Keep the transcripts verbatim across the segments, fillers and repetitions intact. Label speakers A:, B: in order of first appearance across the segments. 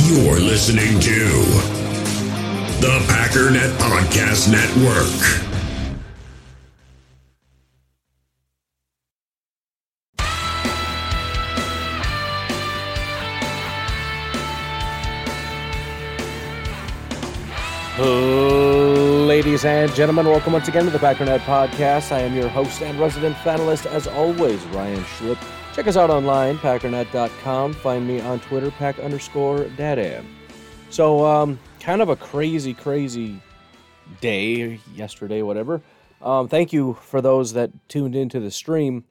A: You're listening to the Packernet Podcast Network.
B: Ladies and gentlemen, welcome once again to the Packernet Podcast. I am your host and resident fanalist, as always, Ryan Schlip. Check us out online, packernet dot com. Find me on Twitter, pack underscore dadam. So, um, kind of a crazy, crazy day, yesterday, whatever. Um, thank you for those that tuned into the stream.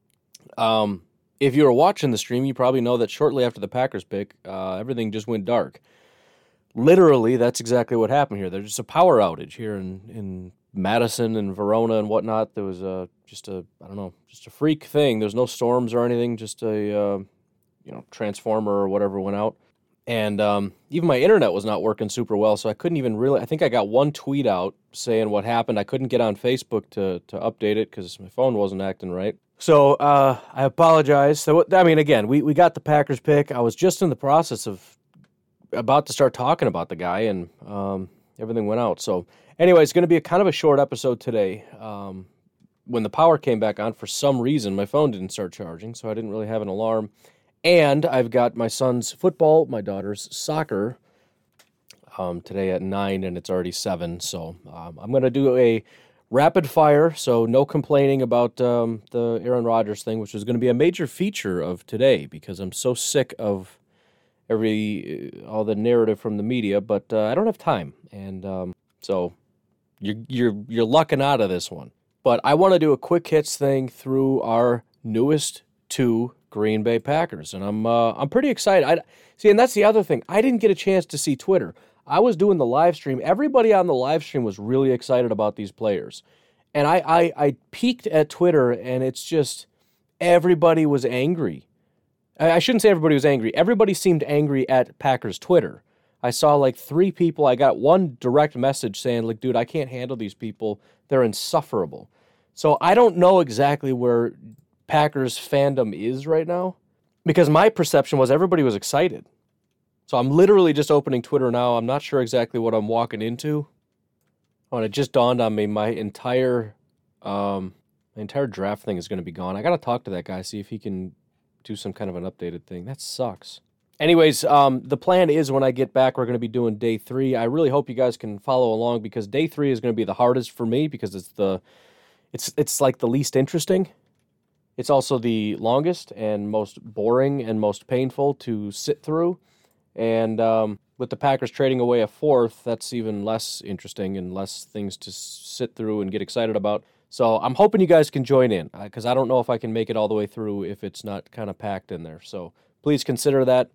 B: Um, if you were watching the stream, you probably know that shortly after the Packers pick, uh, everything just went dark. Literally, that's exactly what happened here. There's just a power outage here in, in Madison and Verona and whatnot. There was a, just a, I don't know, just a freak thing. There's no storms or anything, just a, uh, you know, transformer or whatever went out. And um, even my internet was not working super well, so I couldn't even really, I think I got one tweet out saying what happened. I couldn't get on Facebook to, to update it because my phone wasn't acting right. So uh, I apologize. So, I mean, again, we, we got the Packers pick. I was just in the process of about to start talking about the guy, and um, everything went out. So anyway, it's going to be a kind of a short episode today. Um, when the power came back on, for some reason, my phone didn't start charging, so I didn't really have an alarm. And I've got my son's football, my daughter's soccer um, today at nine, and it's already seven. So um, I'm going to do a rapid fire, so no complaining about um, the Aaron Rodgers thing, which is going to be a major feature of today because I'm so sick of every all the narrative from the media, but uh, I don't have time, and um, so you're you're you're lucking out of this one. But I want to do a quick hits thing through our newest two Green Bay Packers, and I'm uh, I'm pretty excited. I see, and that's the other thing. I didn't get a chance to see Twitter. I was doing the live stream. Everybody on the live stream was really excited about these players, and I I, I peeked at Twitter, and it's just everybody was angry. I shouldn't say everybody was angry. Everybody seemed angry at Packers Twitter. I saw like three people. I got one direct message saying, like, dude, I can't handle these people. They're insufferable. So I don't know exactly where Packers fandom is right now because my perception was everybody was excited. So I'm literally just opening Twitter now. I'm not sure exactly what I'm walking into. Oh, and it just dawned on me my entire, um, my entire draft thing is going to be gone. I got to talk to that guy, see if he can do some kind of an updated thing. That sucks. Anyways, um, the plan is when I get back, we're going to be doing day three. I really hope you guys can follow along because day three is going to be the hardest for me because it's the, it's it's like the least interesting. It's also the longest and most boring and most painful to sit through. And um, with the Packers trading away a fourth, that's even less interesting and less things to sit through and get excited about. So I'm hoping you guys can join in because I don't know if I can make it all the way through if it's not kind of packed in there. So please consider that.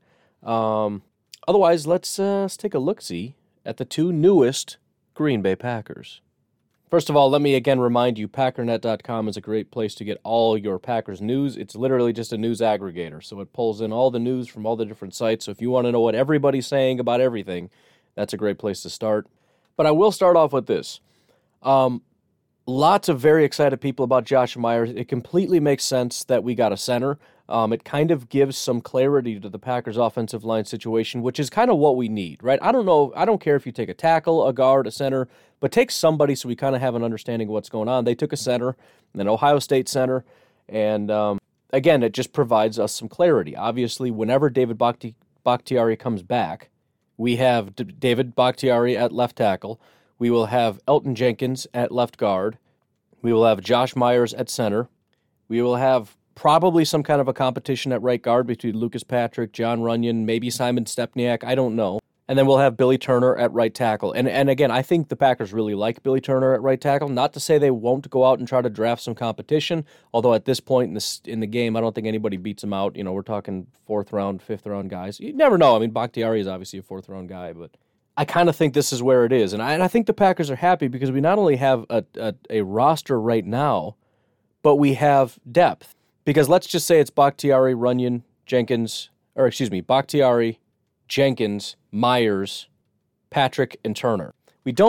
B: Um, otherwise, let's, uh, let's take a look-see at the two newest Green Bay Packers. First of all, let me again remind you, packernet dot com is a great place to get all your Packers news. It's literally just a news aggregator, so it pulls in all the news from all the different sites. So if you want to know what everybody's saying about everything, that's a great place to start. But I will start off with this. Um, Lots of very excited people about Josh Myers. It completely makes sense that we got a center. Um, it kind of gives some clarity to the Packers' offensive line situation, which is kind of what we need, right? I don't know. I don't care if you take a tackle, a guard, a center, but take somebody so we kind of have an understanding of what's going on. They took a center, an Ohio State center, and um, again, it just provides us some clarity. Obviously, whenever David Bakhti- Bakhtiari comes back, we have D- David Bakhtiari at left tackle. We will have Elgton Jenkins at left guard. We will have Josh Myers at center. We will have probably some kind of a competition at right guard between Lucas Patrick, John Runyon, maybe Simon Stepniak. I don't know. And then we'll have Billy Turner at right tackle. And and again, I think the Packers really like Billy Turner at right tackle. Not to say they won't go out and try to draft some competition, although at this point in the, in the game, I don't think anybody beats him out. You know, we're talking fourth round, fifth round guys. You never know. I mean, Bakhtiari is obviously a fourth round guy, but I kind of think this is where it is. And I, and I think the Packers are happy because we not only have a, a, a roster right now, but we have depth. Because let's just say it's Bakhtiari, Runyon, Jenkins, or excuse me, Bakhtiari, Jenkins, Myers, Patrick, and Turner. We don't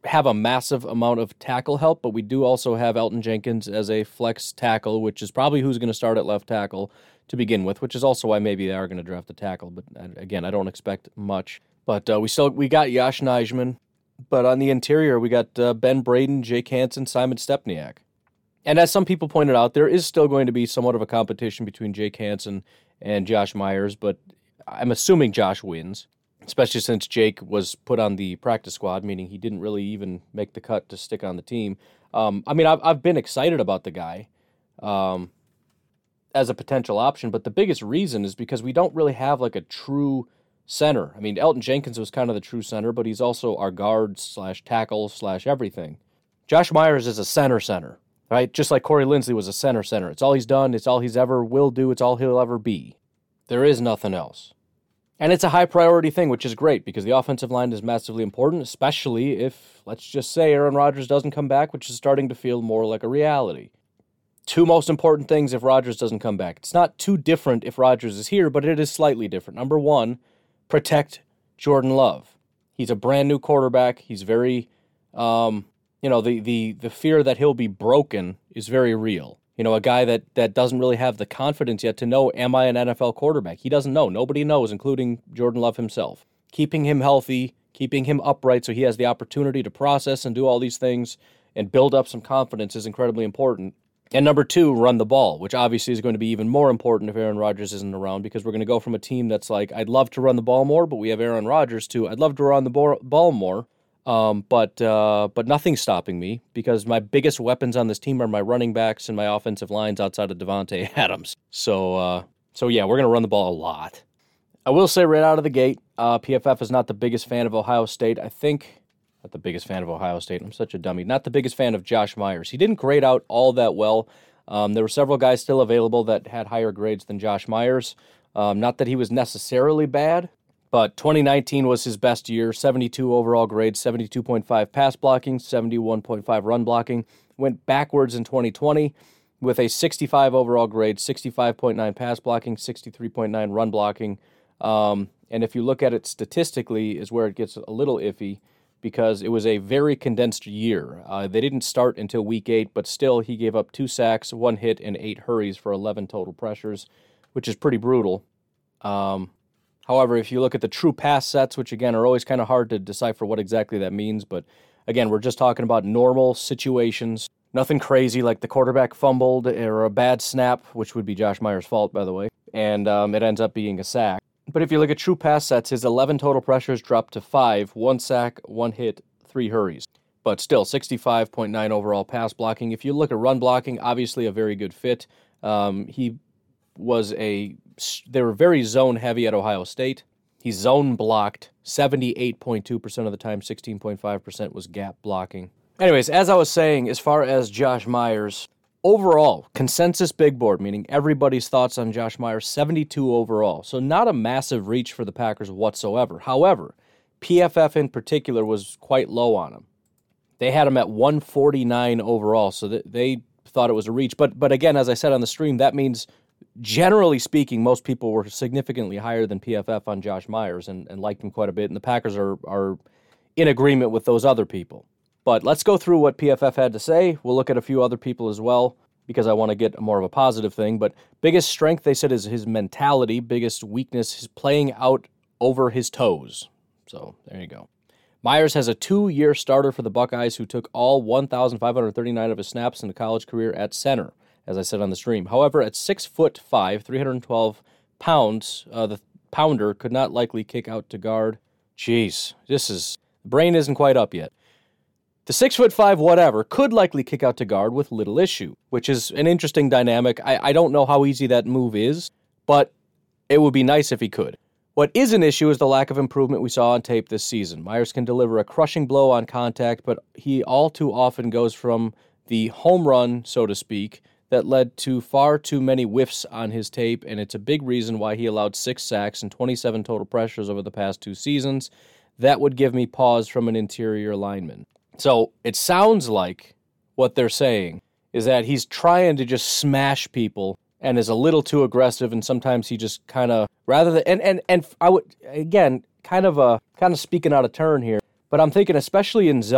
B: have a massive amount of tackle help, but we do also have Elgton Jenkins as a flex tackle, which is probably who's going to start at left tackle to begin with, which is also why maybe they are going to draft a tackle. But again, I don't expect much. But uh, we still we got Yosh Nijman, but on the interior we got uh, Ben Braden, Jake Hansen, Simon Stepniak. And as some people pointed out, there is still going to be somewhat of a competition between Jake Hansen and Josh Myers, but I'm assuming Josh wins, especially since Jake was put on the practice squad, meaning he didn't really even make the cut to stick on the team. Um, I mean, I've, I've been excited about the guy um, as a potential option, but the biggest reason is because we don't really have like a true center. I mean, Elgton Jenkins was kind of the true center, but he's also our guard slash tackle slash everything. Josh Myers is a center center. Right, just like Corey Linsley was a center center. It's all he's done. It's all he's ever will do. It's all he'll ever be. There is nothing else. And it's a high priority thing, which is great because the offensive line is massively important, especially if, let's just say, Aaron Rodgers doesn't come back, which is starting to feel more like a reality. Two most important things if Rodgers doesn't come back. It's not too different if Rodgers is here, but it is slightly different. Number one, protect Jordan Love. He's a brand new quarterback. He's very... Um, You know, the, the, the fear that he'll be broken is very real. You know, a guy that, that doesn't really have the confidence yet to know, am I an N F L quarterback? He doesn't know. Nobody knows, including Jordan Love himself. Keeping him healthy, keeping him upright so he has the opportunity to process and do all these things and build up some confidence is incredibly important. And number two, run the ball, which obviously is going to be even more important if Aaron Rodgers isn't around because we're going to go from a team that's like, I'd love to run the ball more, but we have Aaron Rodgers to, I'd love to run the ball more. Um, but uh, but nothing's stopping me because my biggest weapons on this team are my running backs and my offensive lines outside of Devontae Adams. So uh, so yeah, we're gonna run the ball a lot. I will say right out of the gate, uh, P F F is not the biggest fan of Ohio State. I think not the biggest fan of Ohio State. I'm such a dummy. Not the biggest fan of Josh Myers. He didn't grade out all that well. Um, there were several guys still available that had higher grades than Josh Myers. Um, not that he was necessarily bad. But twenty nineteen was his best year, seventy-two overall grades, seventy-two point five pass blocking, seventy-one point five run blocking. Went backwards in twenty twenty with a sixty-five overall grade, sixty-five point nine pass blocking, sixty-three point nine run blocking. Um, and if you look at it statistically is where it gets a little iffy because it was a very condensed year. Uh, they didn't start until week eight, but still he gave up two sacks, one hit, and eight hurries for eleven total pressures, which is pretty brutal. Um... However, if you look at the true pass sets, which again are always kind of hard to decipher what exactly that means, but again, we're just talking about normal situations, nothing crazy like the quarterback fumbled or a bad snap, which would be Josh Myers' fault, by the way, and um, it ends up being a sack. But if you look at true pass sets, his eleven total pressures dropped to five, one sack, one hit, three hurries. But still, sixty-five point nine overall pass blocking. If you look at run blocking, obviously a very good fit. Um, he was a... They were very zone-heavy at Ohio State. He zone blocked seventy-eight point two percent of the time, sixteen point five percent was gap blocking. Anyways, as I was saying, as far as Josh Myers, overall, consensus big board, meaning everybody's thoughts on Josh Myers, seventy-two overall. So not a massive reach for the Packers whatsoever. However, P F F in particular was quite low on him. They had him at one forty-nine overall, so they thought it was a reach. But but again, as I said on the stream, that means... Generally speaking, most people were significantly higher than P F F on Josh Myers and, and liked him quite a bit, and the Packers are, are in agreement with those other people. But let's go through what P F F had to say. We'll look at a few other people as well, because I want to get more of a positive thing. But biggest strength, they said, is his mentality. Biggest weakness is playing out over his toes. So there you go. Myers has a two-year starter for the Buckeyes who took all one thousand five hundred thirty-nine of his snaps in the college career at center, as I said on the stream. However, at six foot five, three hundred twelve pounds, uh, the pounder could not likely kick out to guard. Jeez, this is, the brain isn't quite up yet. The six foot five whatever could likely kick out to guard with little issue, which is an interesting dynamic. I, I don't know how easy that move is, but it would be nice if he could. What is an issue is the lack of improvement we saw on tape this season. Myers can deliver a crushing blow on contact, but he all too often goes from the home run, so to speak, that led to far too many whiffs on his tape, and it's a big reason why he allowed six sacks and twenty-seven total pressures over the past two seasons. That would give me pause from an interior lineman. So it sounds like what they're saying is that he's trying to just smash people and is a little too aggressive, and sometimes he just kind of, rather than, and, and, and I would, again, kind of a, kind of speaking out of turn here, but I'm thinking especially in zone,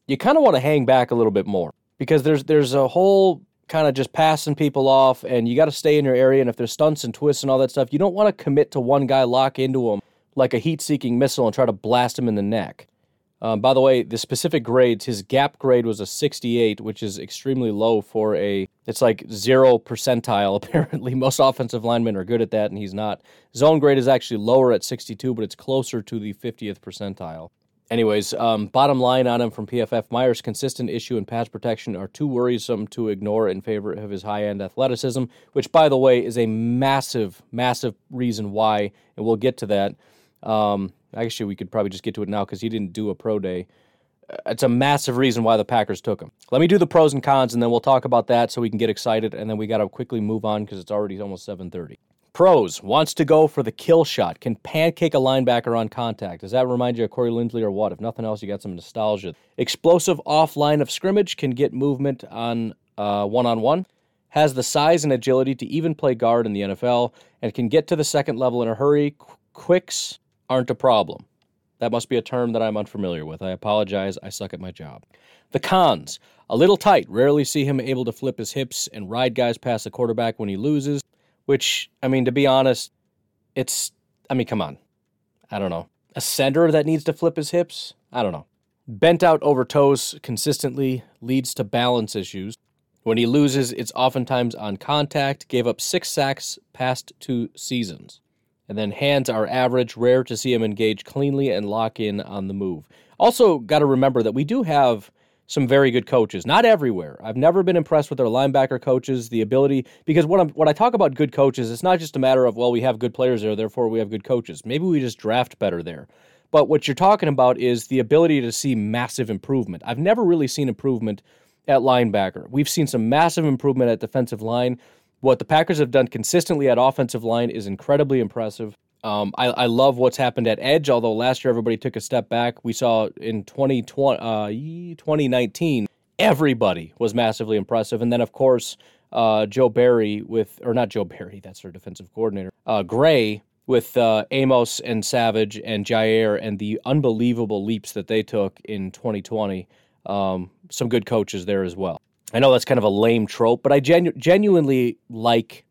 B: you kind of want to hang back a little bit more because there's there's a whole kind of just passing people off, and you got to stay in your area, and if there's stunts and twists and all that stuff, you don't want to commit to one guy, lock into him like a heat-seeking missile and try to blast him in the neck. Um, by the way, the specific grades, his gap grade was a sixty-eight, which is extremely low for a, it's like zero percentile, apparently. Most offensive linemen are good at that, and he's not. Zone grade is actually lower at sixty-two, but it's closer to the fiftieth percentile. Anyways, um, bottom line on him from P F F, Myers' consistent issue and pass protection are too worrisome to ignore in favor of his high-end athleticism, which, by the way, is a massive, massive reason why, and we'll get to that. Um, actually, we could probably just get to it now because he didn't do a pro day. It's a massive reason why the Packers took him. Let me do the pros and cons, and then we'll talk about that so we can get excited, and then we got to quickly move on because it's already almost seven thirty. Pros, wants to go for the kill shot, can pancake a linebacker on contact. Does that remind you of Corey Linsley or what? If nothing else, you got some nostalgia. Explosive off line of scrimmage, can get movement on uh, one-on-one. Has the size and agility to even play guard in the N F L, and can get to the second level in a hurry. Qu- quicks aren't a problem. That must be a term that I'm unfamiliar with. I apologize. I suck at my job. The cons, a little tight. Rarely see him able to flip his hips and ride guys past the quarterback when he loses. Which, I mean, to be honest, it's, I mean, come on. I don't know. A center that needs to flip his hips? I don't know. Bent out over toes consistently leads to balance issues. When he loses, it's oftentimes on contact. Gave up six sacks past two seasons. And then hands are average. Rare to see him engage cleanly and lock in on the move. Also, got to remember that we do have some very good coaches. Not everywhere. I've never been impressed with our linebacker coaches, the ability, because when, I'm, when I talk about good coaches, it's not just a matter of, well, we have good players there, therefore we have good coaches. Maybe we just draft better there. But what you're talking about is the ability to see massive improvement. I've never really seen improvement at linebacker. We've seen some massive improvement at defensive line. What the Packers have done consistently at offensive line is incredibly impressive. Um, I, I love what's happened at edge, although last year everybody took a step back. We saw in twenty twenty, uh, twenty nineteen, everybody was massively impressive. And then, of course, uh, Joe Barry with, or not Joe Barry, that's our defensive coordinator, uh, Gray with uh, Amos and Savage and Jair and the unbelievable leaps that they took in twenty twenty. Um, some good coaches there as well. I know that's kind of a lame trope, but I genu- genuinely like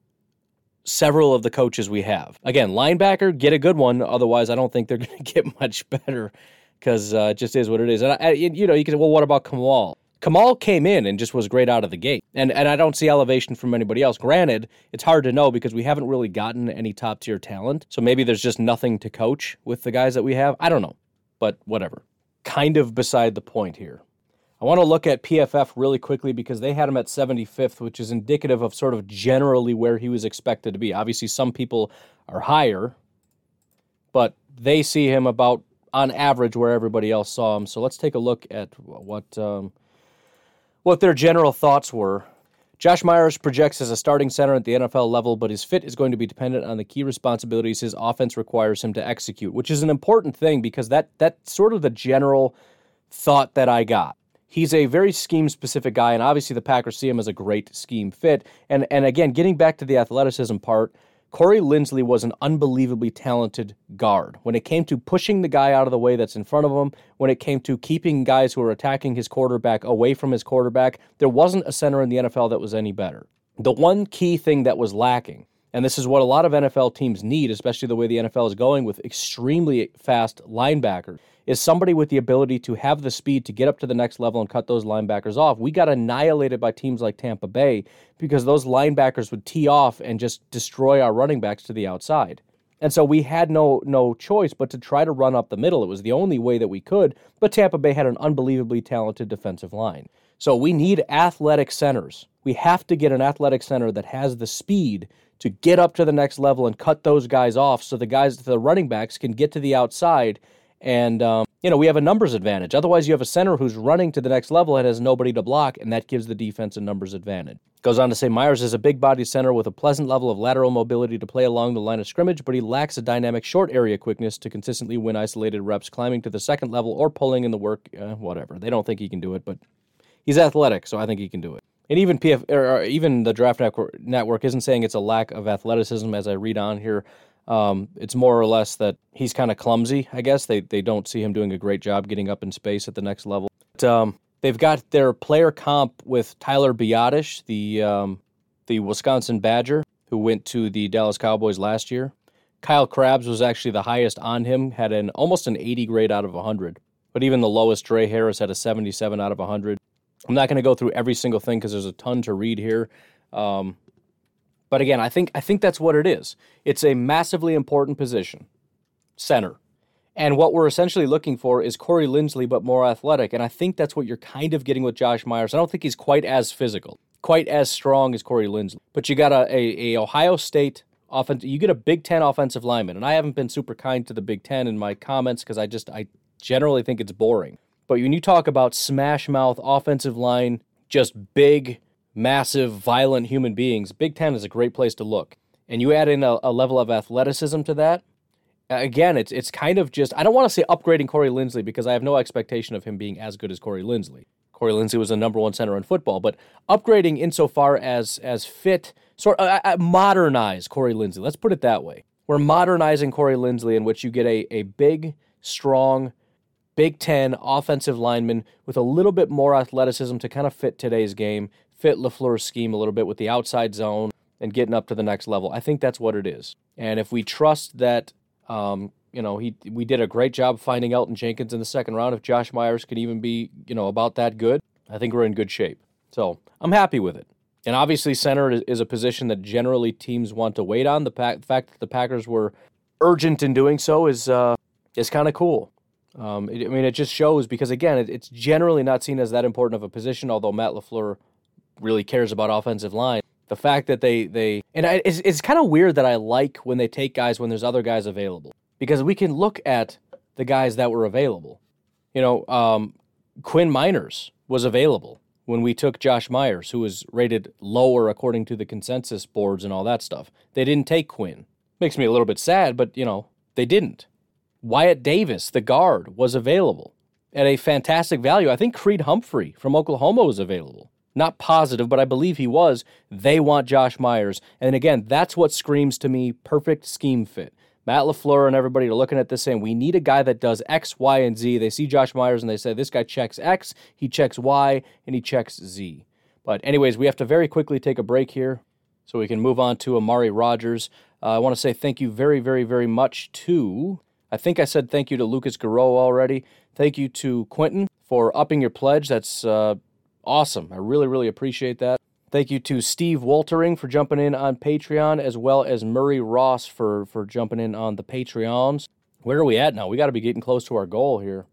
B: several of the coaches we have. Again, linebacker, get a good one. Otherwise, I don't think they're going to get much better because uh, it just is what it is. And, I, you know, you can say, well, what about Kamal? Kamal came in and just was great out of the gate. And and I don't see elevation from anybody else. Granted, it's hard to know because we haven't really gotten any top-tier talent. So maybe there's just nothing to coach with the guys that we have. I don't know. But whatever. Kind of beside the point here. I want to look at P F F really quickly because they had him at seventy-fifth, which is indicative of sort of generally where he was expected to be. Obviously, some people are higher, but they see him about on average where everybody else saw him. So let's take a look at what um, what their general thoughts were. Josh Myers projects as a starting center at the N F L level, but his fit is going to be dependent on the key responsibilities his offense requires him to execute, which is an important thing because that that's sort of the general thought that I got. He's a very scheme-specific guy, and obviously the Packers see him as a great scheme fit. And and again, getting back to the athleticism part, Corey Linsley was an unbelievably talented guard. When it came to pushing the guy out of the way that's in front of him, when it came to keeping guys who are attacking his quarterback away from his quarterback, there wasn't a center in the N F L that was any better. The one key thing that was lacking, and this is what a lot of N F L teams need, especially the way the N F L is going with extremely fast linebackers, is somebody with the ability to have the speed to get up to the next level and cut those linebackers off. We got annihilated by teams like Tampa Bay because those linebackers would tee off and just destroy our running backs to the outside. And so we had no no choice but to try to run up the middle. It was the only way that we could, but Tampa Bay had an unbelievably talented defensive line. So we need athletic centers. We have to get an athletic center that has the speed to get up to the next level and cut those guys off so the guys, the running backs, can get to the outside. And, um, you know, we have a numbers advantage. Otherwise, you have a center who's running to the next level and has nobody to block, and that gives the defense a numbers advantage. Goes on to say Myers is a big-body center with a pleasant level of lateral mobility to play along the line of scrimmage, but he lacks a dynamic short-area quickness to consistently win isolated reps, climbing to the second level or pulling in the work, uh, whatever. They don't think he can do it, but he's athletic, so I think he can do it. And even P F, or even the Draft Network isn't saying it's a lack of athleticism as I read on here. Um, it's more or less that he's kind of clumsy, I guess. They they don't see him doing a great job getting up in space at the next level. But, um, they've got their player comp with Tyler Biadasz, the um, the Wisconsin Badger, who went to the Dallas Cowboys last year. Kyle Krabs was actually the highest on him, had an almost an eighty grade out of one hundred. But even the lowest, Dre Harris, had a seventy-seven out of one hundred. I'm not going to go through every single thing because there's a ton to read here. Um, but again, I think I think that's what it is. It's a massively important position, center. And what we're essentially looking for is Corey Linsley, but more athletic. And I think that's what you're kind of getting with Josh Myers. I don't think he's quite as physical, quite as strong as Corey Linsley. But you got a, a, a Ohio State offense. You get a Big Ten offensive lineman. And I haven't been super kind to the Big Ten in my comments because I just I generally think it's boring. But when you talk about smash mouth offensive line, just big, massive, violent human beings, Big Ten is a great place to look. And you add in a, a level of athleticism to that. Again, it's it's kind of just, I don't want to say upgrading Corey Linsley because I have no expectation of him being as good as Corey Linsley. Corey Linsley was the number one center in football, but upgrading insofar as as fit, sort of uh, modernize Corey Linsley. Let's put it that way. We're modernizing Corey Linsley, in which you get a, a big, strong, Big Ten offensive lineman with a little bit more athleticism to kind of fit today's game, fit LaFleur's scheme a little bit with the outside zone and getting up to the next level. I think that's what it is. And if we trust that, um, you know, he we did a great job finding Elgton Jenkins in the second round. If Josh Myers could even be, you know, about that good, I think we're in good shape. So I'm happy with it. And obviously center is, is a position that generally teams want to wait on. The, pa- the fact that the Packers were urgent in doing so is uh, is kind of cool. Um, it, I mean, it just shows because, again, it, it's generally not seen as that important of a position, although Matt LaFleur really cares about offensive line. The fact that they, they and I, it's, it's kind of weird that I like when they take guys when there's other guys available, because we can look at the guys that were available. You know, um, Quinn Miners was available when we took Josh Myers, who was rated lower according to the consensus boards and all that stuff. They didn't take Quinn. Makes me a little bit sad, but, you know, they didn't. Wyatt Davis, the guard, was available at a fantastic value. I think Creed Humphrey from Oklahoma was available. Not positive, but I believe he was. They want Josh Myers. And again, that's what screams to me perfect scheme fit. Matt LaFleur and everybody are looking at this saying, we need a guy that does X, Y, and Z. They see Josh Myers and they say, this guy checks X, he checks Y, and he checks Z. But anyways, we have to very quickly take a break here so we can move on to Amari Rodgers. Uh, I want to say thank you very, very, very much to, I think I said thank you to Lucas Garreau already. Thank you to Quentin for upping your pledge. That's uh, awesome. I really, really appreciate that. Thank you to Steve Woltering for jumping in on Patreon, as well as Murray Ross for, for jumping in on the Patreons. Where are we at now? We got to be getting close to our goal here.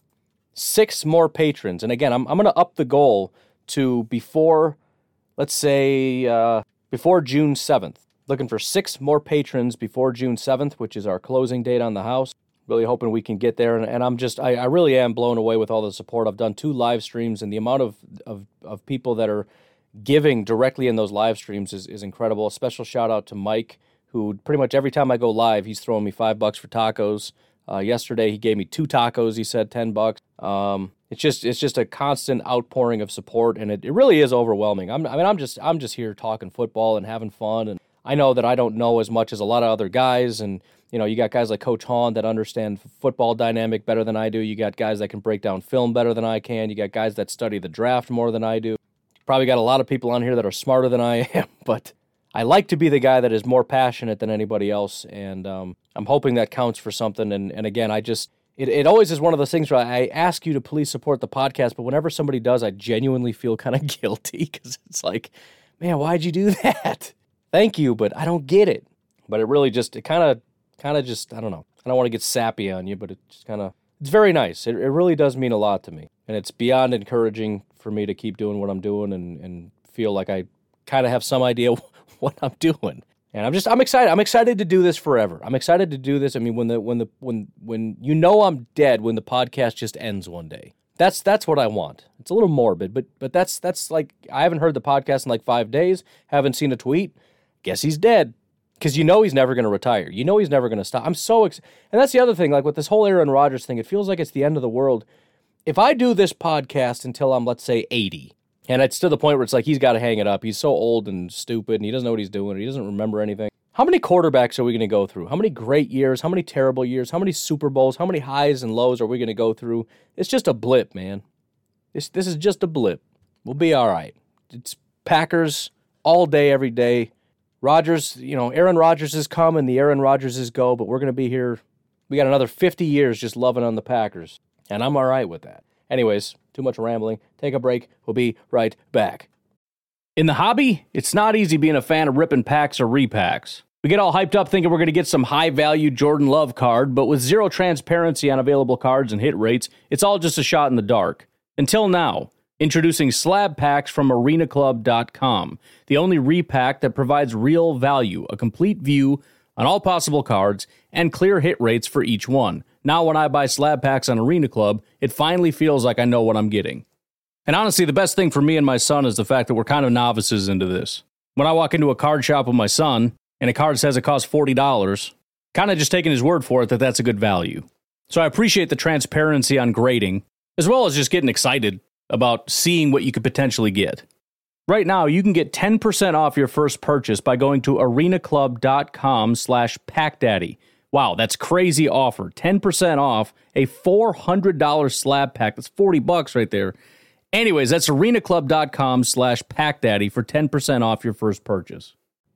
B: Six more patrons. And again, I'm I'm going to up the goal to before, let's say, uh, before June seventh. Looking for six more patrons before June seventh, which is our closing date on the house. Really hoping we can get there. And, and I'm just, I, I really am blown away with all the support. I've done two live streams, and the amount of, of, of people that are giving directly in those live streams is, is incredible. A special shout out to Mike, who pretty much every time I go live, he's throwing me five bucks for tacos. Uh, yesterday, he gave me two tacos. He said ten bucks. Um, it's just it's just a constant outpouring of support, and it, it really is overwhelming. I'm, I mean, I'm just I'm just here talking football and having fun, and I know that I don't know as much as a lot of other guys, and you know, you got guys like Coach Hahn that understand football dynamic better than I do. You got guys that can break down film better than I can. You got guys that study the draft more than I do. Probably got a lot of people on here that are smarter than I am, but I like to be the guy that is more passionate than anybody else, and um, I'm hoping that counts for something. And, and again, I just, it, it always is one of those things where I ask you to please support the podcast, but whenever somebody does, I genuinely feel kind of guilty, because it's like, man, why'd you do that? Thank you, but I don't get it. But it really just, it kind of, kind of just, I don't know. I don't want to get sappy on you, but it just kind of, it's very nice. It, it really does mean a lot to me. And it's beyond encouraging for me to keep doing what I'm doing and, and feel like I kind of have some idea what I'm doing. And I'm just, I'm excited. I'm excited to do this forever. I'm excited to do this. I mean, when the, when the, when, when you know I'm dead, when the podcast just ends one day, that's, that's what I want. It's a little morbid, but, but that's, that's like, I haven't heard the podcast in like five days, haven't seen a tweet. Guess he's dead. Because you know he's never going to retire. You know he's never going to stop. I'm so excited. And that's the other thing, like with this whole Aaron Rodgers thing, it feels like it's the end of the world. If I do this podcast until I'm, let's say, eighty, and it's to the point where it's like he's got to hang it up. He's so old and stupid, and he doesn't know what he's doing. He doesn't remember anything. How many quarterbacks are we going to go through? How many great years? How many terrible years? How many Super Bowls? How many highs and lows are we going to go through? It's just a blip, man. This this is just a blip. We'll be all right. It's Packers all day, every day. Rodgers, you know, Aaron Rodgers is come and the Aaron Rodgers is go, but we're going to be here. We got another fifty years just loving on the Packers, and I'm all right with that. Anyways, too much rambling. Take a break. We'll be right back. In the hobby, it's not easy being a fan of ripping packs or repacks. We get all hyped up thinking we're going to get some high-value Jordan Love card, but with zero transparency on available cards and hit rates, it's all just a shot in the dark. Until now. Introducing Slab Packs from arena club dot com, the only repack that provides real value, a complete view on all possible cards, and clear hit rates for each one. Now when I buy Slab Packs on Arena Club, it finally feels like I know what I'm getting. And honestly, the best thing for me and my son is the fact that we're kind of novices into this. When I walk into a card shop with my son, and a card says it costs forty dollars, kind of just taking his word for it that that's a good value. So I appreciate the transparency on grading, as well as just getting excited about seeing what you could potentially get. Right now, you can get ten percent off your first purchase by going to arena club dot com slash pack daddy. Wow, that's crazy offer. ten percent off a four hundred dollars slab pack. That's forty bucks right there. Anyways, that's arena club dot com slash pack daddy for ten percent off your first purchase.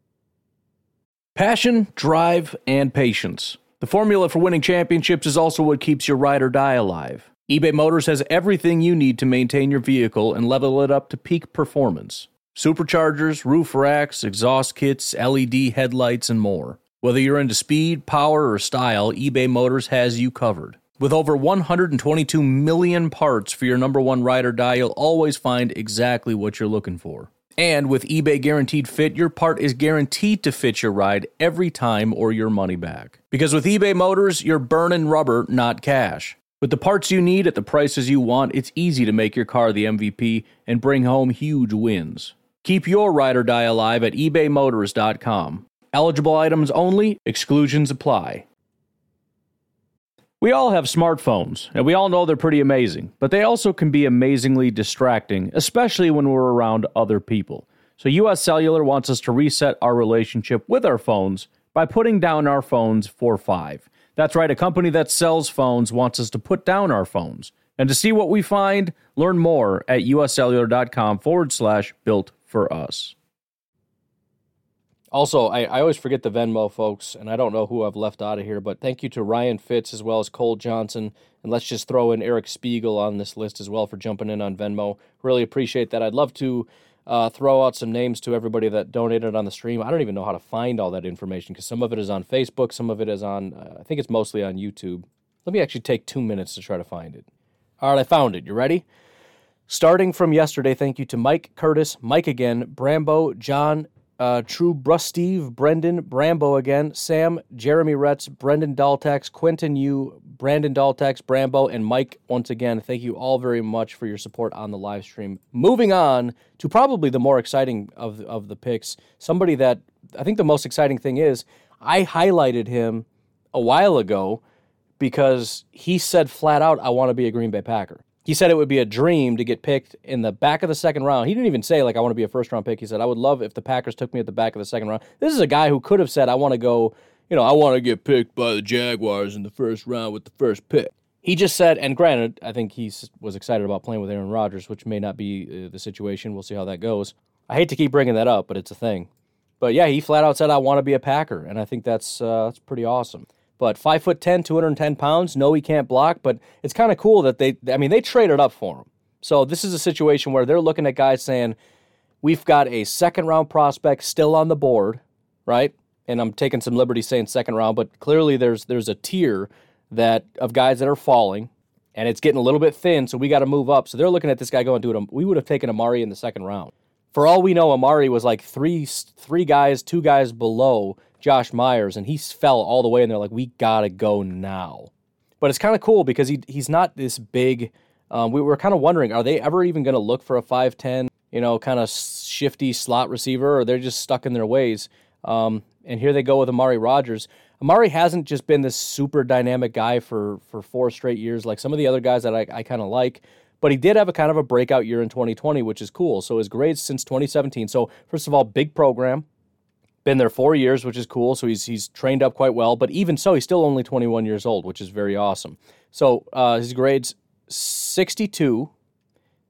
B: Passion, drive, and patience. The formula for winning championships is also what keeps your ride or die alive. eBay Motors has everything you need to maintain your vehicle and level it up to peak performance. Superchargers, roof racks, exhaust kits, L E D headlights, and more. Whether you're into speed, power, or style, eBay Motors has you covered. With over one hundred twenty-two million parts for your number one ride or die, you'll always find exactly what you're looking for. And with eBay Guaranteed Fit, your part is guaranteed to fit your ride every time or your money back. Because with eBay Motors, you're burning rubber, not cash. With the parts you need at the prices you want, it's easy to make your car the M V P and bring home huge wins. Keep your ride or die alive at ebay motors dot com. Eligible items only, exclusions apply. We all have smartphones, and we all know they're pretty amazing, but they also can be amazingly distracting, especially when we're around other people. So U S Cellular wants us to reset our relationship with our phones by putting down our phones for five. That's right, a company that sells phones wants us to put down our phones. And to see what we find, learn more at uscellular.com forward slash built for us. Also, I, I always forget the Venmo, folks, and I don't know who I've left out of here, but thank you to Ryan Fitz as well as Cole Johnson, and let's just throw in Eric Spiegel on this list as well for jumping in on Venmo. Really appreciate that. I'd love to uh, throw out some names to everybody that donated on the stream. I don't even know how to find all that information because some of it is on Facebook, some of it is on, uh, I think it's mostly on YouTube. Let me actually take two minutes to try to find it. All right, I found it. You ready? Starting from yesterday, thank you to Mike Curtis, Mike again, Brambo, John, uh, True Brusteve, Brendan, Brambo again, Sam, Jeremy Retz, Brendan Daltax, Quentin Yu, Brandon Daltax, Brambo, and Mike once again. Thank you all very much for your support on the live stream. Moving on to probably the more exciting of, of the picks, somebody that I think the most exciting thing is I highlighted him a while ago because he said flat out, I want to be a Green Bay Packer. He said it would be a dream to get picked in the back of the second round. He didn't even say, like, I want to be a first-round pick. He said, I would love if the Packers took me at the back of the second round. This is a guy who could have said, I want to go, you know, I want to get picked by the Jaguars in the first round with the first pick. He just said, and granted, I think he was excited about playing with Aaron Rodgers, which may not be uh, the situation. We'll see how that goes. I hate to keep bringing that up, but it's a thing. But, yeah, he flat out said, I want to be a Packer, and I think that's uh, that's pretty awesome. But five foot ten, two hundred ten pounds, no, he can't block, but it's kind of cool that they, I mean, they traded up for him. So this is a situation where they're looking at guys saying, we've got a second-round prospect still on the board, right? And I'm taking some liberty saying second round, but clearly there's there's a tier that of guys that are falling, and it's getting a little bit thin, so we got to move up. So they're looking at this guy going, dude, we would have taken Amari in the second round. For all we know, Amari was like three three guys, two guys below Josh Myers, and he fell all the way, and they're like, we got to go now. But it's kind of cool because he he's not this big. Um, we were kind of wondering, are they ever even going to look for a five ten, you know, kind of shifty slot receiver, or they're just stuck in their ways? Um, and here they go with Amari Rodgers. Amari hasn't just been this super dynamic guy for, for four straight years like some of the other guys that I, I kind of like, but he did have a kind of a breakout year in twenty twenty, which is cool. So his grades since twenty seventeen. So first of all, big program. Been there four years, which is cool. So he's he's trained up quite well. But even so, he's still only twenty-one years old, which is very awesome. So uh, his grades, sixty-two,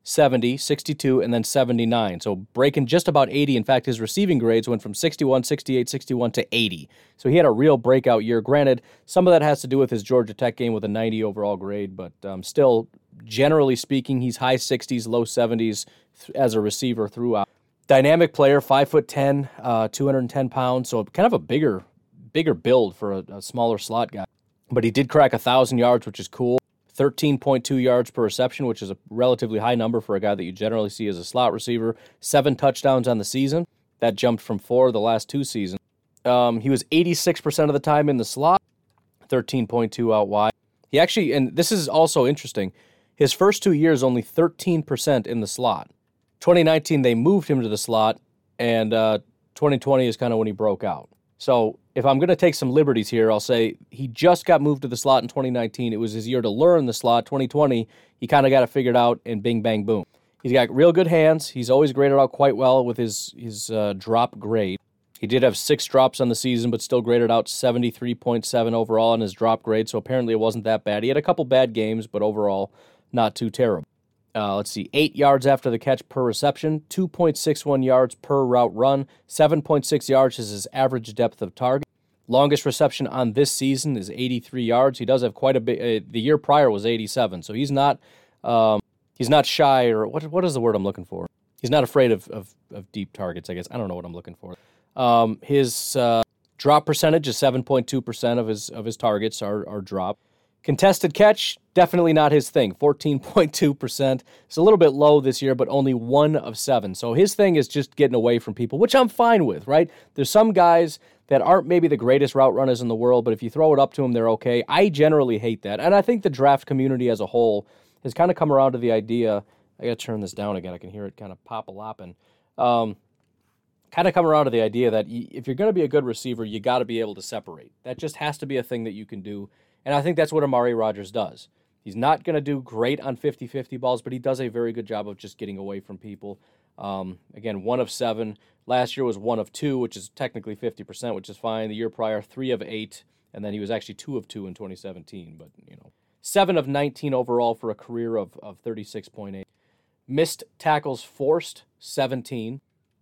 B: seventy, sixty-two, and then seventy-nine. So breaking just about eighty. In fact, his receiving grades went from sixty-one, sixty-eight, sixty-one to eighty. So he had a real breakout year. Granted, some of that has to do with his Georgia Tech game with a ninety overall grade, but um, still, generally speaking, he's high sixties, low seventies th- as a receiver throughout. Dynamic player, five foot ten, uh, two hundred ten pounds, so kind of a bigger bigger build for a, a smaller slot guy. But he did crack one thousand yards, which is cool. thirteen point two yards per reception, which is a relatively high number for a guy that you generally see as a slot receiver. Seven touchdowns on the season. That jumped from four the last two seasons. Um, he was eighty-six percent of the time in the slot, thirteen point two out wide. He actually, and this is also interesting, his first two years only thirteen percent in the slot. twenty nineteen, they moved him to the slot, and uh, twenty twenty is kind of when he broke out. So if I'm going to take some liberties here, I'll say he just got moved to the slot in twenty nineteen. It was his year to learn the slot. twenty twenty, he kind of got it figured out, and bing, bang, boom. He's got real good hands. He's always graded out quite well with his, his uh, drop grade. He did have six drops on the season, but still graded out seventy-three point seven overall on his drop grade, so apparently it wasn't that bad. He had a couple bad games, but overall, not too terrible. Uh, let's see, eight yards after the catch per reception, two point six one yards per route run, seven point six yards is his average depth of target. Longest reception on this season is eighty-three yards. He does have quite a bit. Uh, the year prior was eighty-seven, so he's not um, he's not shy, or what what is the word I'm looking for? He's not afraid of, of, of deep targets, I guess. I don't know what I'm looking for. Um, his uh, drop percentage is seven point two percent of his of his targets are, are drop. Contested catch, definitely not his thing, fourteen point two percent. It's a little bit low this year, but only one of seven. So his thing is just getting away from people, which I'm fine with, right? There's some guys that aren't maybe the greatest route runners in the world, but if you throw it up to them, they're okay. I generally hate that. And I think the draft community as a whole has kind of come around to the idea, I got to turn this down again, I can hear it kind of pop-a-lopping. Um, kind of come around to the idea that if you're going to be a good receiver, you got to be able to separate. That just has to be a thing that you can do. And I think that's what Amari Rodgers does. He's not going to do great on fifty-fifty balls, but he does a very good job of just getting away from people. Um, again, one of seven. Last year was one of two, which is technically fifty percent, which is fine. The year prior, three of eight, and then he was actually two of two in twenty seventeen. But, you know, seven of nineteen overall for a career of, of thirty-six point eight. Missed tackles forced, seventeen.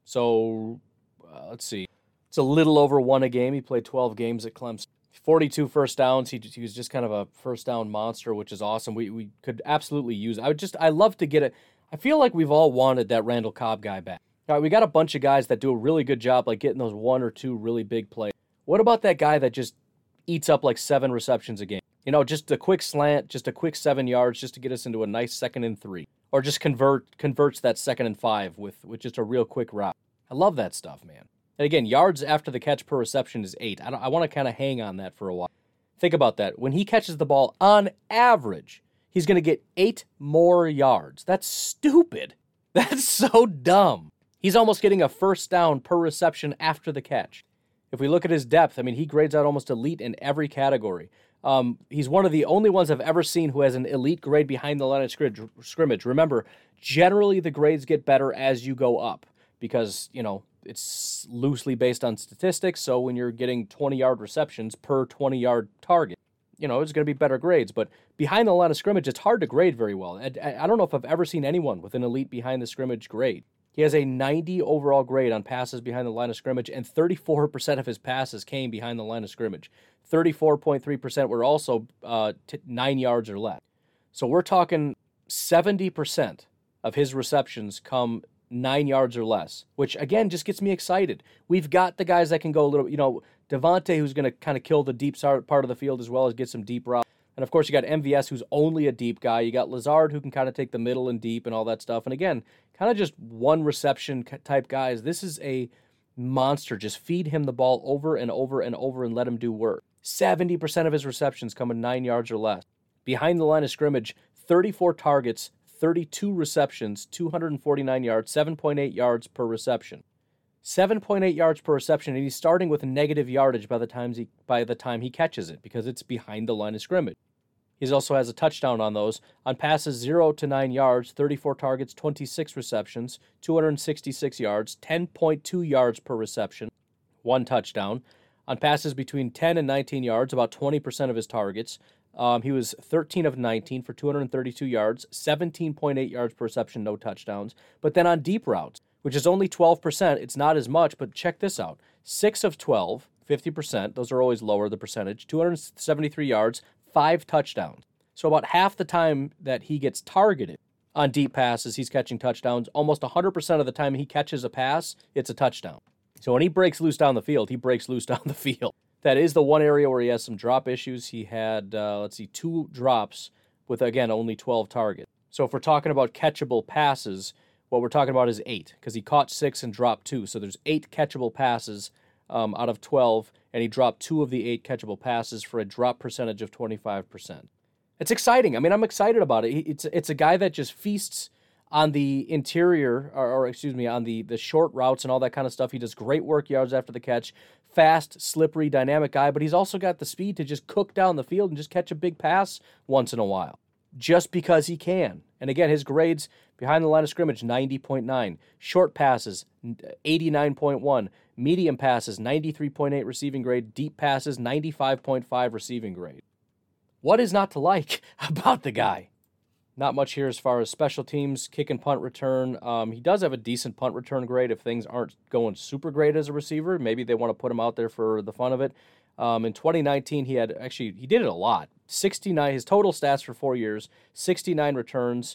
B: So, uh, let's see. It's a little over one a game. He played twelve games at Clemson. forty-two first downs. He, he was just kind of a first down monster, which is awesome. We we could absolutely use it. I would just, I love to get it. I feel like we've all wanted that Randall Cobb guy back. All right, we got a bunch of guys that do a really good job, like getting those one or two really big plays. What about that guy that just eats up like seven receptions a game? You know, just a quick slant, just a quick seven yards, just to get us into a nice second and three. Or just convert converts that second and five with, with just a real quick route. I love that stuff, man. And again, yards after the catch per reception is eight. I, don't, I want to kind of hang on that for a while. Think about that. When he catches the ball, on average, he's going to get eight more yards. That's stupid. That's so dumb. He's almost getting a first down per reception after the catch. If we look at his depth, I mean, he grades out almost elite in every category. Um, he's one of the only ones I've ever seen who has an elite grade behind the line of scrimmage. Remember, generally the grades get better as you go up because, you know, it's loosely based on statistics, so when you're getting twenty-yard receptions per twenty-yard target, you know, it's going to be better grades. But behind the line of scrimmage, it's hard to grade very well. I, I don't know if I've ever seen anyone with an elite behind the scrimmage grade. He has a ninety overall grade on passes behind the line of scrimmage, and thirty-four percent of his passes came behind the line of scrimmage. thirty-four point three percent were also uh, t- nine yards or less. So we're talking seventy percent of his receptions come nine yards or less, which, again, just gets me excited. We've got the guys that can go a little, you know, Devontae, who's going to kind of kill the deep part of the field as well as get some deep routes. And, of course, you got M V S, who's only a deep guy. You got Lazard, who can kind of take the middle and deep and all that stuff. And, again, kind of just one reception type guys. This is a monster. Just feed him the ball over and over and over and let him do work. seventy percent of his receptions come in nine yards or less. Behind the line of scrimmage, thirty-four targets, thirty-two receptions, two hundred forty-nine yards, seven point eight yards per reception. seven point eight yards per reception, and he's starting with negative yardage by the time he by the time he catches it because it's behind the line of scrimmage. He also has a touchdown on those. On passes zero to nine yards, thirty-four targets, twenty-six receptions, two hundred sixty-six yards, ten point two yards per reception, one touchdown. On passes between ten and nineteen yards, about twenty percent of his targets, Um, he was thirteen of nineteen for two hundred thirty-two yards, seventeen point eight yards per reception, no touchdowns. But then on deep routes, which is only twelve percent, it's not as much, but check this out. six of twelve, fifty percent, those are always lower, the percentage, two hundred seventy-three yards, five touchdowns. So about half the time that he gets targeted on deep passes, he's catching touchdowns. Almost one hundred percent of the time he catches a pass, it's a touchdown. So when he breaks loose down the field, he breaks loose down the field. That is the one area where he has some drop issues. He had, uh, let's see, two drops with, again, only twelve targets. So if we're talking about catchable passes, what we're talking about is eight, because he caught six and dropped two. So there's eight catchable passes um, out of twelve, and he dropped two of the eight catchable passes for a drop percentage of twenty-five percent. It's exciting. I mean, I'm excited about it. It's it's a guy that just feasts on the interior, or, or excuse me, on the, the short routes and all that kind of stuff. He does great work yards after the catch. Fast, slippery, dynamic guy, but he's also got the speed to just cook down the field and just catch a big pass once in a while, just because he can. And again, his grades behind the line of scrimmage, ninety point nine. Short passes, eighty-nine point one. Medium passes, ninety-three point eight receiving grade. Deep passes, ninety-five point five receiving grade. What is not to like about the guy? Not much here as far as special teams, kick and punt return. Um, he does have a decent punt return grade if things aren't going super great as a receiver. Maybe they want to put him out there for the fun of it. Um, in twenty nineteen, he had actually, he did it a lot. sixty-nine, his total stats for four years, sixty-nine returns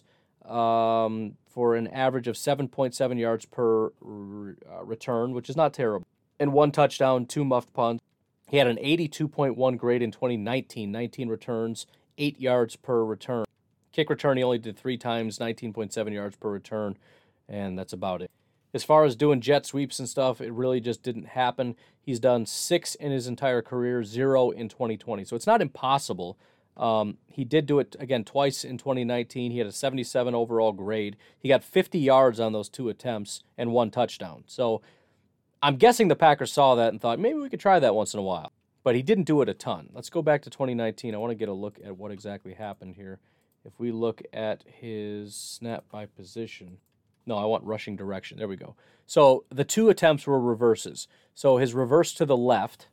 B: um, for an average of seven point seven yards per re- uh, return, which is not terrible. And one touchdown, two muffed punts. He had an eighty-two point one grade in twenty nineteen, nineteen returns, eight yards per return. Kick return, he only did three times, nineteen point seven yards per return, and that's about it. As far as doing jet sweeps and stuff, it really just didn't happen. He's done six in his entire career, zero in twenty twenty. So it's not impossible. Um, he did do it, again, twice in twenty nineteen. He had a seventy-seven overall grade. He got fifty yards on those two attempts and one touchdown. So I'm guessing the Packers saw that and thought, maybe we could try that once in a while. But he didn't do it a ton. Let's go back to twenty nineteen. I want to get a look at what exactly happened here. If we look at his snap by position, no, I want rushing direction. There we go. So the two attempts were reverses. So his reverse to the left,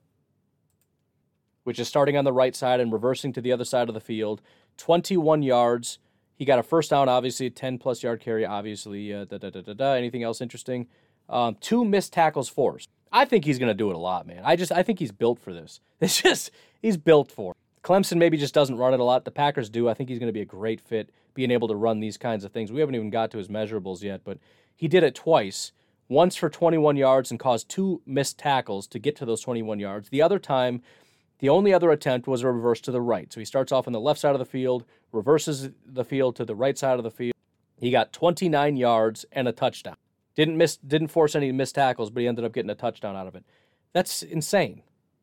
B: which is starting on the right side and reversing to the other side of the field, twenty-one yards. He got a first down, obviously, ten-plus yard carry, obviously. Uh, da, da, da, da, da. Anything else interesting? Um, two missed tackles forced. I think he's going to do it a lot, man. I just I think he's built for this. It's just, he's built for it. Clemson maybe just doesn't run it a lot. The Packers do. I think he's going to be a great fit, being able to run these kinds of things. We haven't even got to his measurables yet, but he did it twice. Once for twenty-one yards and caused two missed tackles to get to those twenty-one yards. The other time, the only other attempt was a reverse to the right. So he starts off on the left side of the field, reverses the field to the right side of the field. He got twenty-nine yards and a touchdown. Didn't miss, didn't force any missed tackles, but he ended up getting a touchdown out of it. That's insane.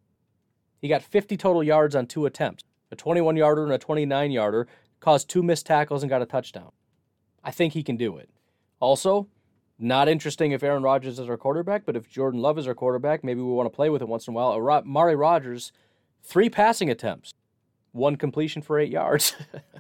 B: He got fifty total yards on two attempts. A twenty-one-yarder and a twenty-nine-yarder, caused two missed tackles and got a touchdown. I think he can do it. Also, not interesting if Aaron Rodgers is our quarterback, but if Jordan Love is our quarterback, maybe we want to play with it once in a while. Amari Rodgers, three passing attempts, one completion for eight yards.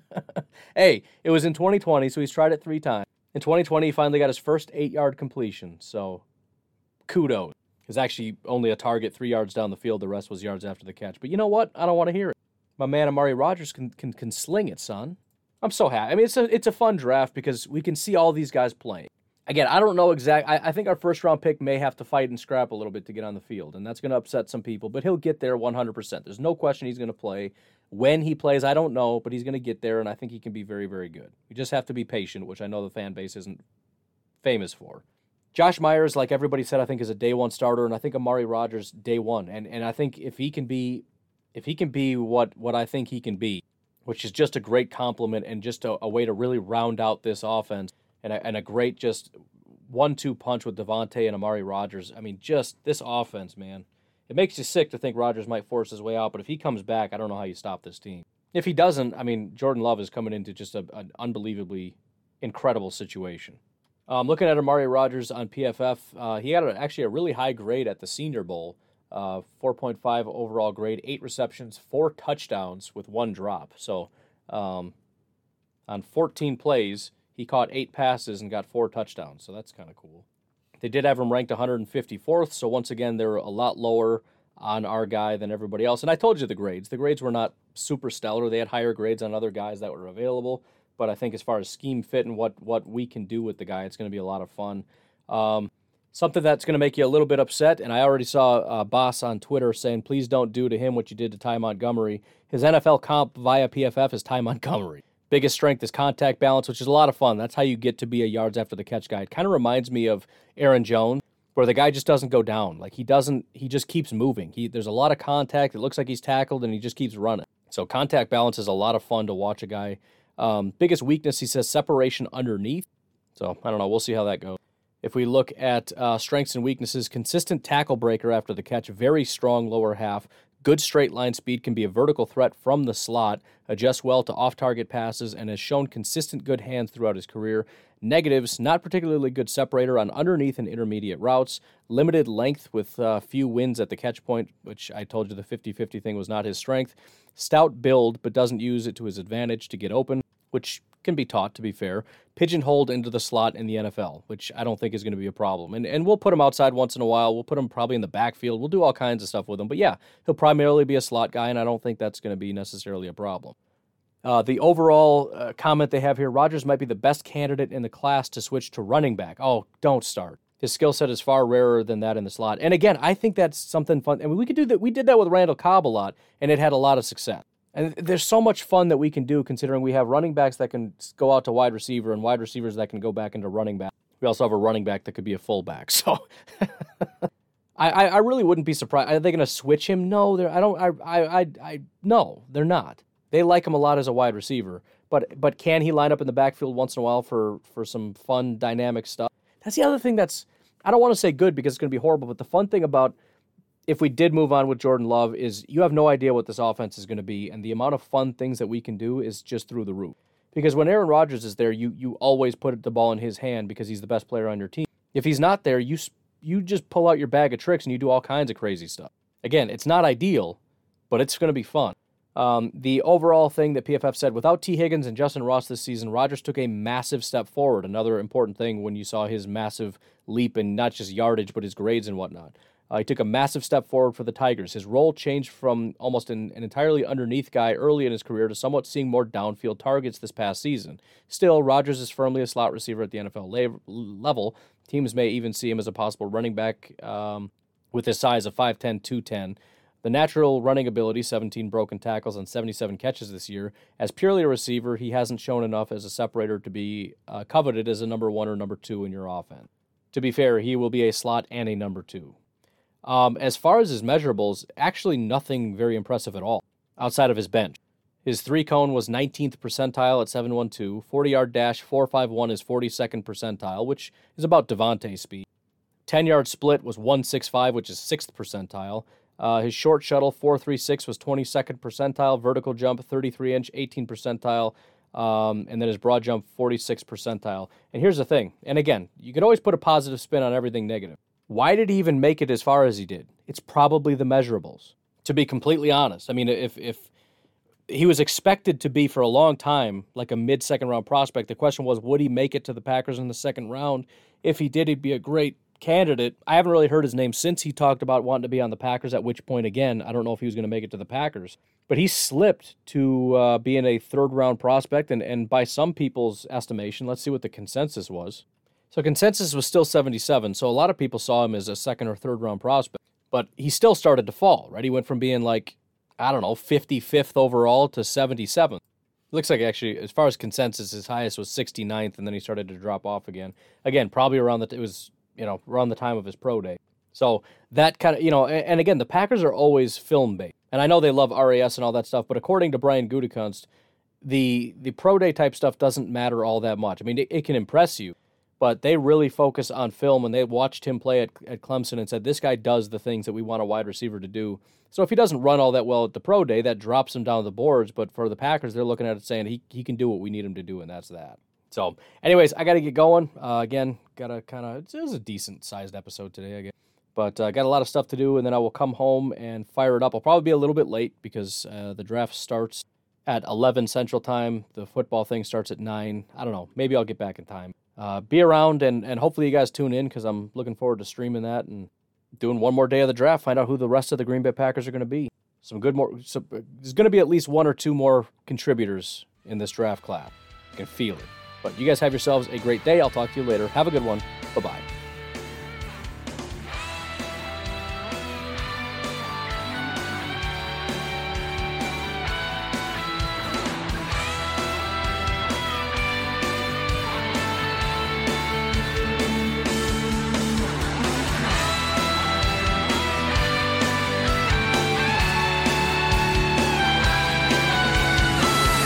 B: Hey, it was in twenty twenty, so he's tried it three times. In twenty twenty, he finally got his first eight-yard completion, so kudos. It's actually only a target three yards down the field. The rest was yards after the catch. But you know what? I don't want to hear it. My man Amari Rodgers can can, can sling it, son. I'm so happy. I mean, it's a it's a fun draft because we can see all these guys playing. Again, I don't know exact. I, I think our first-round pick may have to fight and scrap a little bit to get on the field, and that's going to upset some people, but he'll get there one hundred percent. There's no question he's going to play. When he plays, I don't know, but he's going to get there, and I think he can be very, very good. We just have to be patient, which I know the fan base isn't famous for. Josh Myers, like everybody said, I think is a day one starter, and I think Amari Rodgers day one. And and I think if he can be, if he can be what what I think he can be, which is just a great compliment and just a, a way to really round out this offense, and a, and a great just one two punch with Devontae and Amari Rodgers. I mean, just this offense, man. It makes you sick to think Rodgers might force his way out, but if he comes back, I don't know how you stop this team. If he doesn't, I mean, Jordan Love is coming into just a, an unbelievably incredible situation. Um, looking at Amari Rodgers on P F F, uh, he had a, actually a really high grade at the Senior Bowl, uh, four point five overall grade, eight receptions, four touchdowns with one drop. So um, on fourteen plays, he caught eight passes and got four touchdowns. So that's kind of cool. They did have him ranked one hundred fifty-fourth, so once again, they're a lot lower on our guy than everybody else. And I told you the grades. The grades were not super stellar. They had higher grades on other guys that were available. But I think as far as scheme fit and what, what we can do with the guy, it's going to be a lot of fun. Um, something that's going to make you a little bit upset, and I already saw uh, Boss on Twitter saying, please don't do to him what you did to Ty Montgomery. His N F L comp via P F F is Ty Montgomery. Biggest strength is contact balance, which is a lot of fun. That's how you get to be a yards after the catch guy. It kind of reminds me of Aaron Jones, where the guy just doesn't go down. Like he doesn't, he just keeps moving. He There's a lot of contact. It looks like he's tackled, and he just keeps running. So contact balance is a lot of fun to watch a guy. Um, biggest weakness, he says, separation underneath. So I don't know. We'll see how that goes. If we look at uh, strengths and weaknesses, consistent tackle breaker after the catch, very strong lower half, good straight line speed, can be a vertical threat from the slot, adjusts well to off-target passes, and has shown consistent good hands throughout his career. Negatives, not particularly good separator on underneath and intermediate routes, limited length with uh, few wins at the catch point, which I told you the fifty-fifty thing was not his strength. Stout build, but doesn't use it to his advantage to get open, which can be taught, to be fair. Pigeonholed into the slot in the N F L, which I don't think is going to be a problem. And and we'll put him outside once in a while. We'll put him probably in the backfield. We'll do all kinds of stuff with him. But yeah, he'll primarily be a slot guy, and I don't think that's going to be necessarily a problem. Uh, the overall uh, comment they have here, Rodgers might be the best candidate in the class to switch to running back. Oh, don't start. His skill set is far rarer than that in the slot. And again, I think that's something fun. I mean, we could do that. We did that with Randall Cobb a lot, and it had a lot of success. And there's so much fun that we can do, considering we have running backs that can go out to wide receiver and wide receivers that can go back into running back. We also have a running back that could be a fullback. So I, I really wouldn't be surprised. Are they going to switch him? No, they're. I don't. I, I, I, I. No, they're not. They like him a lot as a wide receiver, but but can he line up in the backfield once in a while for for some fun, dynamic stuff? That's the other thing that's. I don't want to say good because it's going to be horrible, but the fun thing about if we did move on with Jordan Love is you have no idea what this offense is going to be, and the amount of fun things that we can do is just through the roof. Because when Aaron Rodgers is there, you you always put the ball in his hand because he's the best player on your team. If he's not there, you you just pull out your bag of tricks and you do all kinds of crazy stuff. Again, it's not ideal, but it's going to be fun. Um, the overall thing that P F F said, without T. Higgins and Justin Ross this season, Rodgers took a massive step forward. Another important thing when you saw his massive leap in not just yardage, but his grades and whatnot. Uh, he took a massive step forward for the Tigers. His role changed from almost an, an entirely underneath guy early in his career to somewhat seeing more downfield targets this past season. Still, Rodgers is firmly a slot receiver at the N F L la- level. Teams may even see him as a possible running back um, with his size of five ten, two ten. The natural running ability, seventeen broken tackles and seventy-seven catches this year. As purely a receiver, he hasn't shown enough as a separator to be uh, coveted as a number one or number two in your offense. To be fair, he will be a slot and a number two. Um, as far as his measurables, actually nothing very impressive at all, outside of his bench. His three-cone was nineteenth percentile at seven one two, forty-yard dash four five one is forty-second percentile, which is about Devontae's speed. ten-yard split was one sixty-five, which is sixth percentile. Uh, his short shuttle, four three six, was twenty-second percentile. Vertical jump, thirty-three inch, eighteenth percentile. Um, and then his broad jump, forty-sixth percentile. And here's the thing, and again, you could always put a positive spin on everything negative. Why did he even make it as far as he did? It's probably the measurables, to be completely honest. I mean, if if he was expected to be for a long time like a mid-second round prospect, the question was, would he make it to the Packers in the second round? If he did, he'd be a great candidate. I haven't really heard his name since he talked about wanting to be on the Packers, at which point, again, I don't know if he was going to make it to the Packers. But he slipped to uh, being a third-round prospect, and, and by some people's estimation, let's see what the consensus was. So consensus was still seventy-seven, so a lot of people saw him as a second or third round prospect. But he still started to fall, right? He went from being like, I don't know, fifty-fifth overall to seventy-seventh. It looks like actually, as far as consensus, his highest was sixty-ninth, and then he started to drop off again. Again, probably around the, it was, you know, around the time of his pro day. So that kind of, you know, and, and again, the Packers are always film-based. And I know they love R A S and all that stuff, but according to Brian Gutekunst, the, the pro day type stuff doesn't matter all that much. I mean, it, it can impress you. But they really focus on film, and they watched him play at, at Clemson and said, this guy does the things that we want a wide receiver to do. So if he doesn't run all that well at the pro day, that drops him down the boards. But for the Packers, they're looking at it saying he he can do what we need him to do, and that's that. So anyways, I got to get going. Uh, again, got to kind of, it was a decent-sized episode today, I guess. But I uh, got a lot of stuff to do, and then I will come home and fire it up. I'll probably be a little bit late because uh, the draft starts at eleven Central Time. The football thing starts at nine. I don't know. Maybe I'll get back in time. Uh, be around, and, and hopefully you guys tune in because I'm looking forward to streaming that and doing one more day of the draft, find out who the rest of the Green Bay Packers are going to be. Some good more. Some, there's going to be at least one or two more contributors in this draft class. I can feel it. But you guys have yourselves a great day. I'll talk to you later. Have a good one. Bye-bye.